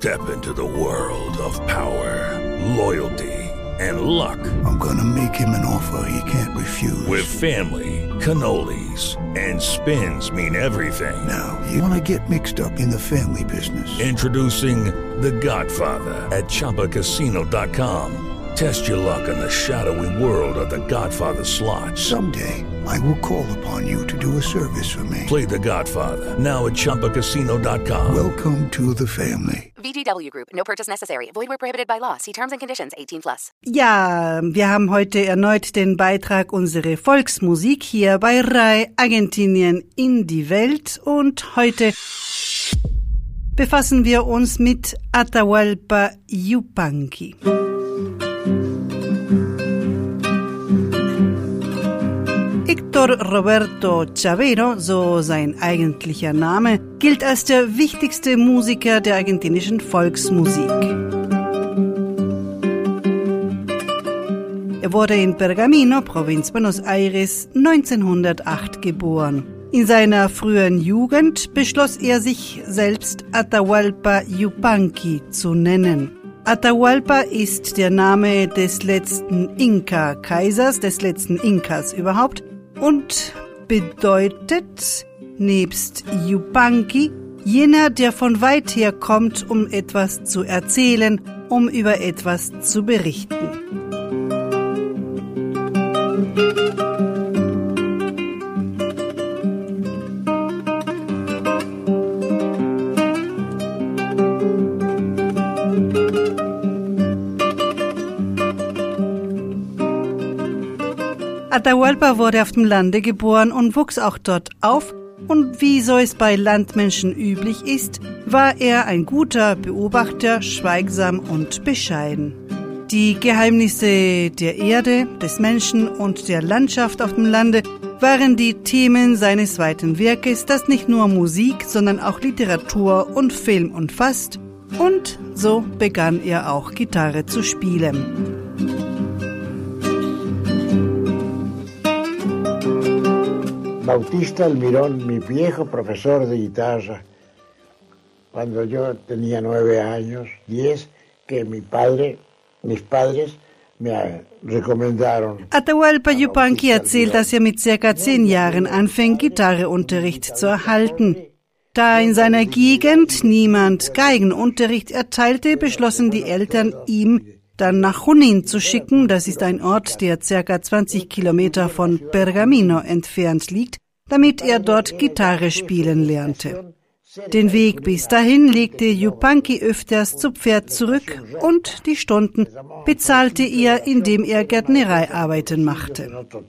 Step into the world of power, loyalty, and luck. I'm gonna make him an offer he can't refuse. With family, cannolis, and spins mean everything. Now, you wanna get mixed up in the family business. Introducing The Godfather at ChumbaCasino.com. Test your luck in the shadowy world of The Godfather slot. Someday, I will call upon you to do a service for me. Play The Godfather, now at ChumbaCasino.com. Welcome to the family. VGW Group. No purchase necessary. Void where prohibited by law. See terms and conditions. 18+. Ja, wir haben heute erneut den Beitrag unsere Volksmusik hier bei RAI Argentinien in die Welt und heute befassen wir uns mit Atahualpa Yupanqui. Héctor Roberto Chavero, so sein eigentlicher Name, gilt als der wichtigste Musiker der argentinischen Volksmusik. Er wurde in Pergamino, Provinz Buenos Aires, 1908 geboren. In seiner frühen Jugend beschloss er sich selbst Atahualpa Yupanqui zu nennen. Atahualpa ist der Name des letzten Inka-Kaisers, des letzten Inkas überhaupt, und bedeutet nebst Yupanqui jener, der von weit her kommt, um etwas zu erzählen, um über etwas zu berichten. Atahualpa wurde auf dem Lande geboren und wuchs auch dort auf, und wie so es bei Landmenschen üblich ist, war er ein guter Beobachter, schweigsam und bescheiden. Die Geheimnisse der Erde, des Menschen und der Landschaft auf dem Lande waren die Themen seines weiten Werkes, das nicht nur Musik, sondern auch Literatur und Film umfasst, und so begann er auch Gitarre zu spielen. Bautista Almirón, mi viejo profesor de guitarra, cuando yo tenía 9 años, 10, que mis padres me recomendaron. Atahualpa Yupanqui erzählt, dass er mit ca. 10 Jahren anfing, Gitarreunterricht zu erhalten. Da in seiner Gegend niemand Geigenunterricht erteilte, beschlossen die Eltern, ihm dann nach Junín zu schicken. Das ist ein Ort, der ca. 20 Kilometer von Pergamino entfernt liegt, damit er dort Gitarre spielen lernte. Den Weg bis dahin legte Yupanqui öfters zu Pferd zurück und die Stunden bezahlte er, indem er Gärtnereiarbeiten machte.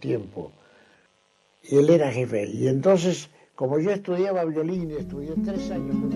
Como yo estudiaba violín, estudié 3 años con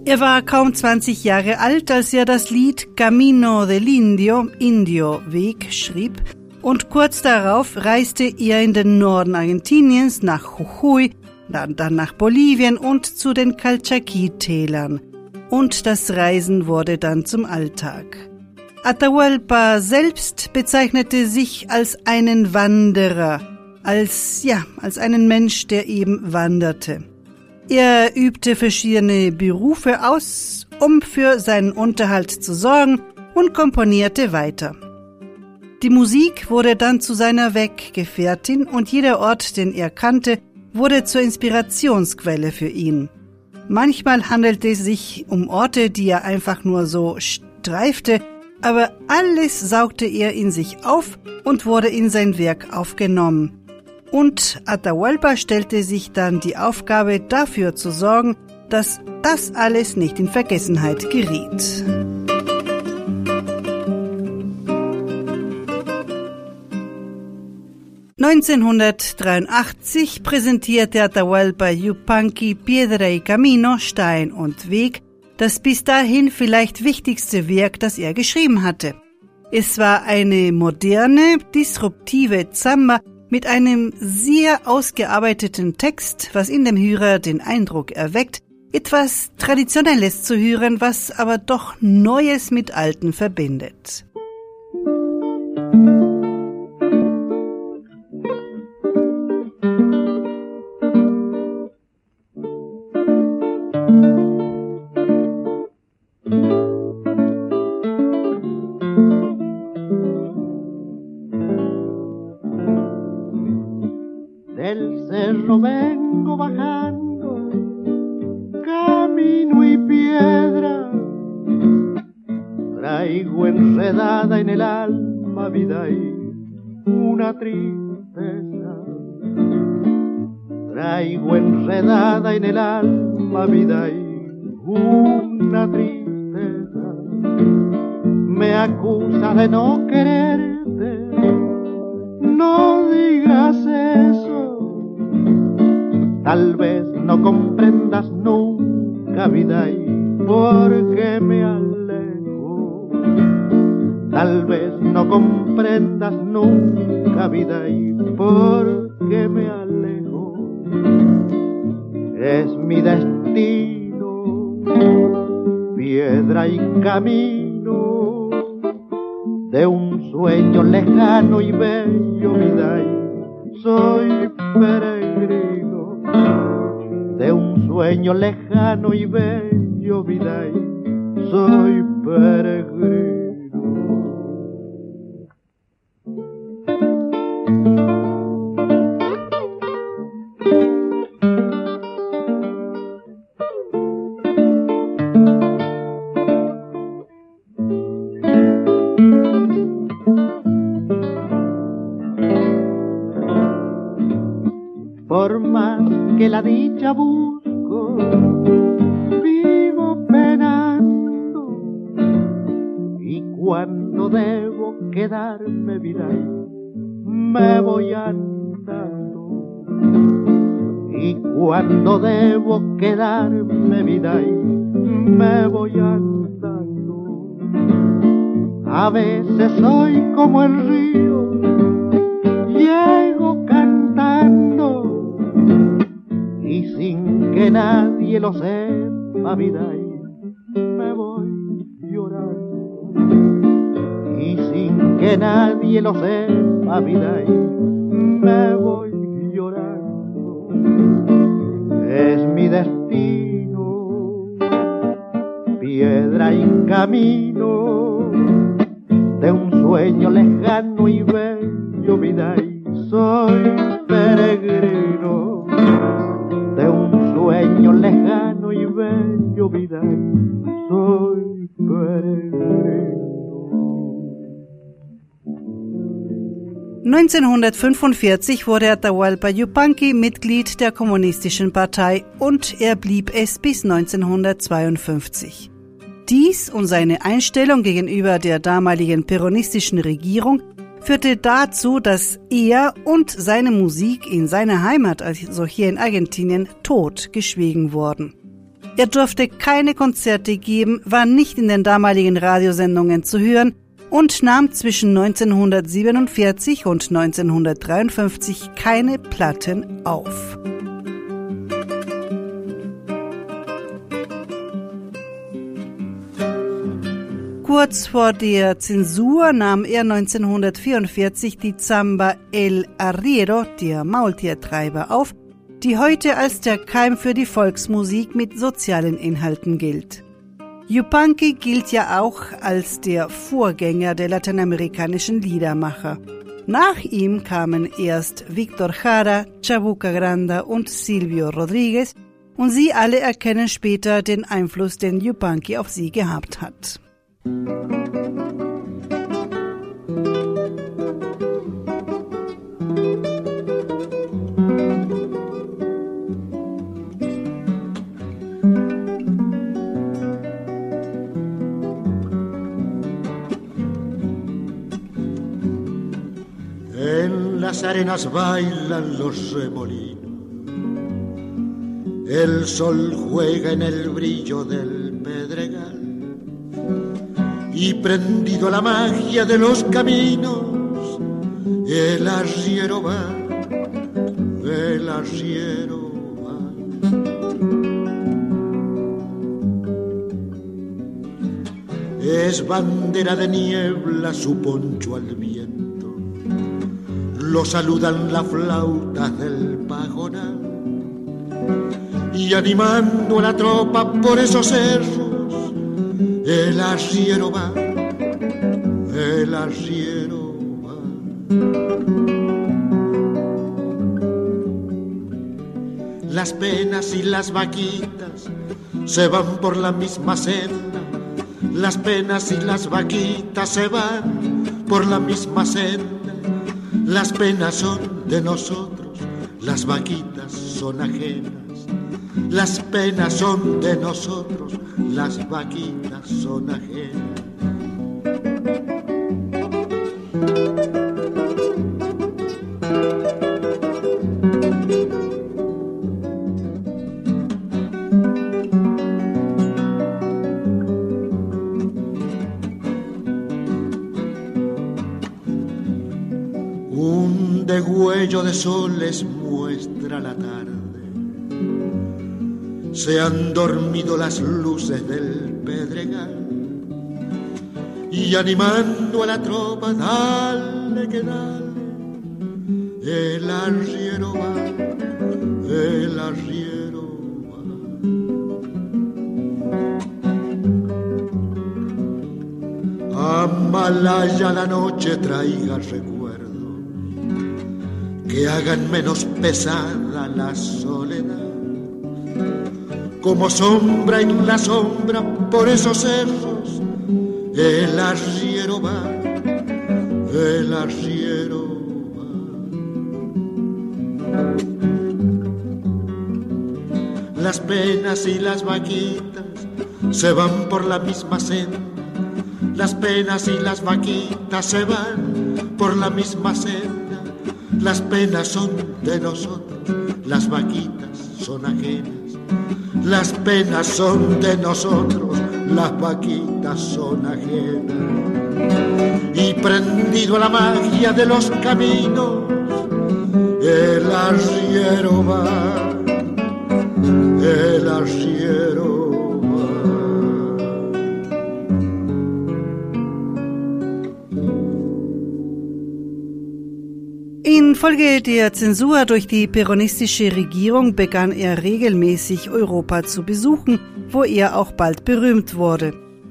Er war kaum 20 Jahre alt, als er das Lied Camino del Indio, Indio-Weg, schrieb, und kurz darauf reiste er in den Norden Argentiniens nach Jujuy, dann nach Bolivien und zu den Calchaquí-Tälern. Und das Reisen wurde dann zum Alltag. Atahualpa selbst bezeichnete sich als einen Wanderer, als einen Mensch, der eben wanderte. Er übte verschiedene Berufe aus, um für seinen Unterhalt zu sorgen, und komponierte weiter. Die Musik wurde dann zu seiner Weggefährtin und jeder Ort, den er kannte, wurde zur Inspirationsquelle für ihn. Manchmal handelte es sich um Orte, die er einfach nur so streifte, aber alles saugte er in sich auf und wurde in sein Werk aufgenommen. Und Atahualpa stellte sich dann die Aufgabe, dafür zu sorgen, dass das alles nicht in Vergessenheit geriet. (1983) präsentierte Atahualpa Yupanqui Piedra y Camino, Stein und Weg, das bis dahin vielleicht wichtigste Werk, das er geschrieben hatte. Es war eine moderne, disruptive Samba mit einem sehr ausgearbeiteten Text, was in dem Hörer den Eindruck erweckt, etwas Traditionelles zu hören, was aber doch Neues mit Alten verbindet. Del cerro vengo bajando, camino y piedra, traigo enredada en el alma vida y una tristeza. Traigo enredada en el alma vida y una tristeza. Me acusa de no quererte, no digas eso. Tal vez no comprendas nunca, vida, y por qué me alejo. Tal vez no comprendas nunca, vida, y por qué me alejo. Es mi destino, piedra y camino de un sueño lejano y bello, vida, y soy peregrino de un sueño lejano y bello, vida, y soy peregrino. Por más que la dicha busco, vivo penando, y cuando debo quedarme, vida, me voy andando. Y cuando debo quedarme, vida, me voy andando. A veces soy como el río, llego cantando, y sin que nadie lo sepa, vida, me voy llorando. Y sin que nadie lo sepa, vida, me voy llorando. Es mi destino, piedra y camino de un sueño lejano y bello, vida, y soy peregrino de un sueño lejano y bello, vida, y soy peregrino. 1945 wurde Atahualpa Yupanqui Mitglied der Kommunistischen Partei und er blieb es bis 1952. Dies und seine Einstellung gegenüber der damaligen peronistischen Regierung führte dazu, dass er und seine Musik in seiner Heimat, also hier in Argentinien, totgeschwiegen wurden. Er durfte keine Konzerte geben, war nicht in den damaligen Radiosendungen zu hören und nahm zwischen 1947 und 1953 keine Platten auf. Kurz vor der Zensur nahm er 1944 die Samba El Arriero, der Maultiertreiber, auf, die heute als der Keim für die Volksmusik mit sozialen Inhalten gilt. Yupanqui gilt ja auch als der Vorgänger der lateinamerikanischen Liedermacher. Nach ihm kamen erst Víctor Jara, Chabuca Granda und Silvio Rodríguez, und sie alle erkennen später den Einfluss, den Yupanqui auf sie gehabt hat. En las arenas bailan los remolinos, el sol juega en el brillo del pedregal, y prendido a la magia de los caminos, el arriero va, el arriero va. Es bandera de niebla su poncho al viento, lo saludan las flautas del pajonal, y animando a la tropa por esos cerros, el arriero va, el arriero va. Las penas y las vaquitas se van por la misma senda, las penas y las vaquitas se van por la misma senda. Las penas son de nosotros, las vaquitas son ajenas. Las penas son de nosotros, las vaquitas son ajenas. Un degüello de sol les muestra la tarde. Se han dormido las luces del pedregal, y animando a la tropa, dale que dale, el arriero va, el arriero va. Amalaya la noche traiga recuerdos que hagan menos pesada la soledad. Como sombra en la sombra por esos cerros, el arriero va, el arriero va. Las penas y las vaquitas se van por la misma senda, las penas y las vaquitas se van por la misma senda. Las penas son de nosotros, las vaquitas son ajenas. Las penas son de nosotros, las vaquitas son ajenas. Y prendido a la magia de los caminos, el arriero va, el arriero va. Infolge der Zensur durch die peronistische Regierung begann er regelmäßig Europa zu besuchen, wo er auch bald berühmt wurde.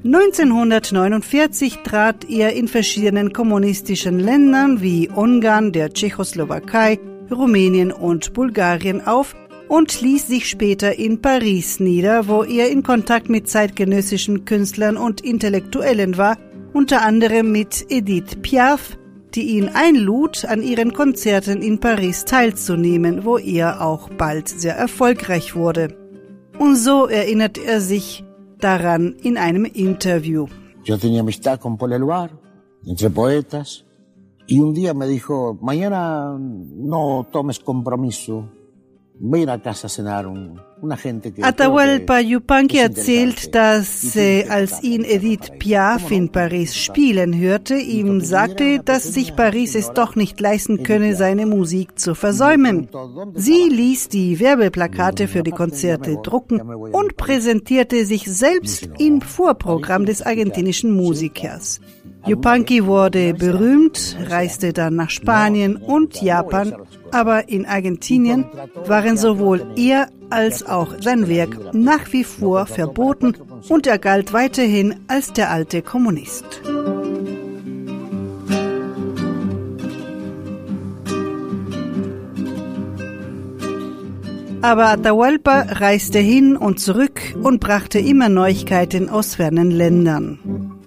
1949 trat er in verschiedenen kommunistischen Ländern wie Ungarn, der Tschechoslowakei, Rumänien und Bulgarien auf und ließ sich später in Paris nieder, wo er in Kontakt mit zeitgenössischen Künstlern und Intellektuellen war, unter anderem mit Edith Piaf, die ihn einlud, an ihren Konzerten in Paris teilzunehmen, wo er auch bald sehr erfolgreich wurde. Und so erinnert er sich daran in einem Interview. Yo tenía amistad con Paul Eluard, entre poetas, y un día me dijo, mañana no tomes compromiso, Atahualpa Yupanqui erzählt, dass als ihn Edith Piaf in Paris spielen hörte, ihm sagte, dass sich Paris es doch nicht leisten könne, seine Musik zu versäumen. Sie ließ die Werbeplakate für die Konzerte drucken und präsentierte sich selbst im Vorprogramm des argentinischen Musikers. Yupanqui wurde berühmt, reiste dann nach Spanien und Japan, aber in Argentinien waren sowohl er als auch sein Werk nach wie vor verboten und er galt weiterhin als der alte Kommunist. Aber Atahualpa reiste hin und zurück und brachte immer Neuigkeiten aus fernen Ländern.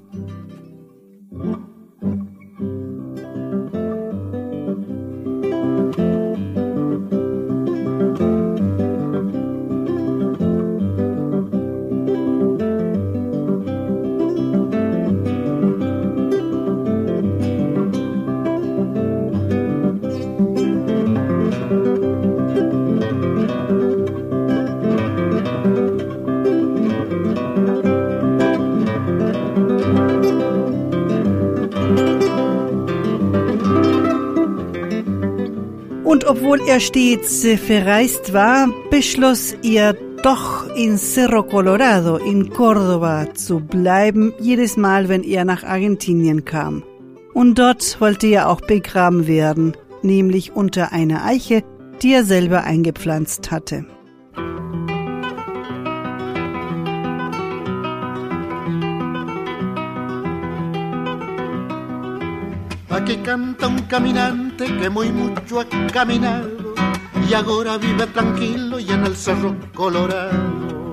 Und obwohl er stets verreist war, beschloss er doch in Cerro Colorado in Córdoba zu bleiben, jedes Mal, wenn er nach Argentinien kam. Und dort wollte er auch begraben werden, nämlich unter einer Eiche, die er selber eingepflanzt hatte. Aquí canta un caminante que muy mucho ha caminado y ahora vive tranquilo y en el Cerro Colorado.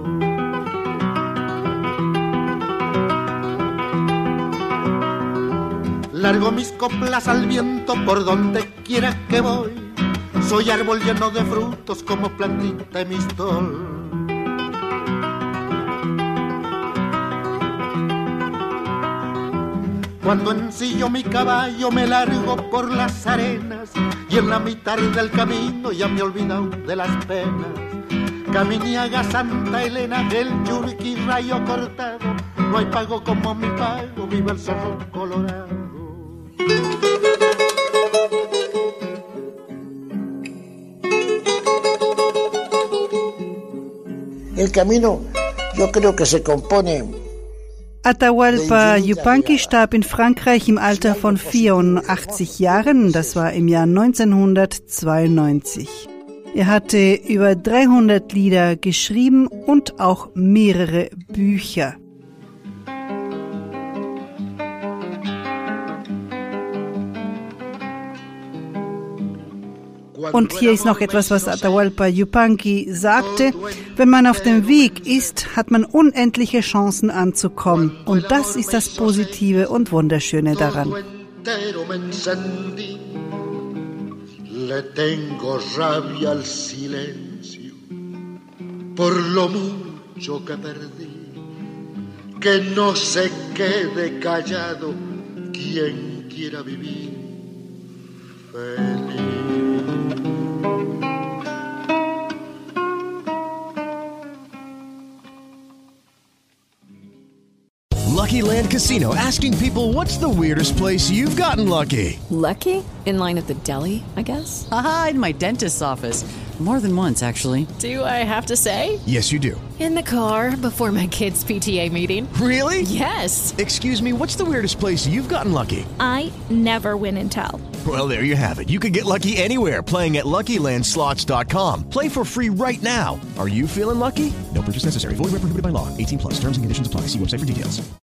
Largo mis coplas al viento por donde quiera que voy. Soy árbol lleno de frutos como plantita de mistol. Cuando ensillo mi caballo me largo por las arenas y en la mitad del camino ya me he olvidado de las penas. Caminiaga, Santa Elena, del Yurqui, Rayo Cortado, no hay pago como mi pago, viva el Cerro Colorado. El camino, yo creo que se compone. Atahualpa Yupanqui starb in Frankreich im Alter von 84 Jahren, das war im Jahr 1992. Er hatte über 300 Lieder geschrieben und auch mehrere Bücher. Und hier ist noch etwas, was Atahualpa Yupanqui sagte. Wenn man auf dem Weg ist, hat man unendliche Chancen anzukommen. Und das ist das Positive und Wunderschöne daran. Le tengo rabia al silencio por lo mucho que perdí. Que no se quede callado quien quiera vivir feliz. Lucky Land Casino, asking people, what's the weirdest place you've gotten lucky? Lucky? In line at the deli, I guess? Aha, in my dentist's office. More than once, actually. Do I have to say? Yes, you do. In the car before my kids' PTA meeting. Really? Yes. Excuse me, what's the weirdest place you've gotten lucky? I never win and tell. Well, there you have it. You can get lucky anywhere, playing at LuckyLandSlots.com. Play for free right now. Are you feeling lucky? No purchase necessary. Void where prohibited by law. 18+. Terms and conditions apply. See website for details.